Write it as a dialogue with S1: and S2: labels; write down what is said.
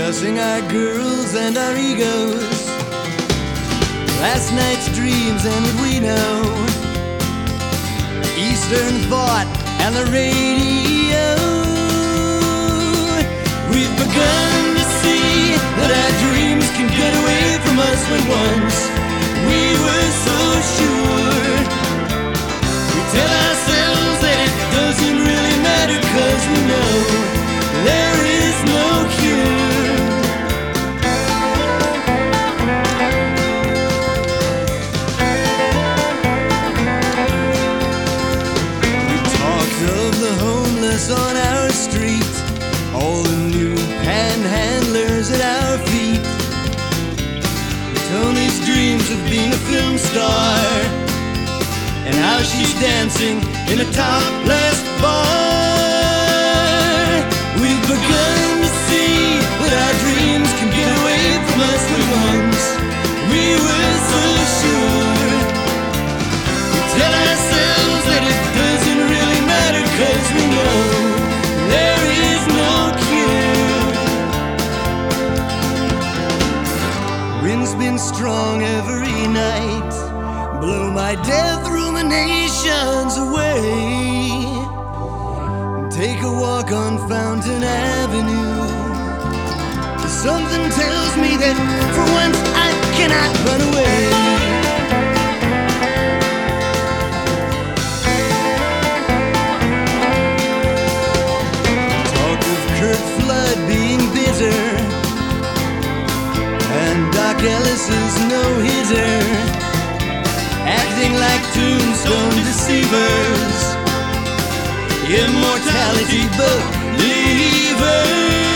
S1: discussing our girls and our egos, last night's dreams and what we know, Eastern thought and the radio. We've begun to see that our dreams can get away from us when once we were so sure. We tell ourselves that it doesn't really matter, 'cause we know there is no cure. We talked of the homeless on our street, all the new panhandlers at our feet, Tony's dreams of being a film star, and how she's dancing in a topless bar. We've begun to see that our dreams can get away from us when once we were so sure. We tell ourselves that it doesn't really matter, 'cause we know there is no cure. Wind's been strong every night, blow my death ruminations away. Take a walk on Fountain Avenue. Something tells me that for once I cannot run away. Talk of Kurt Flood being bitter and Doc Ellis's no-hitter, acting like tombstone deceivers, immortality book believers.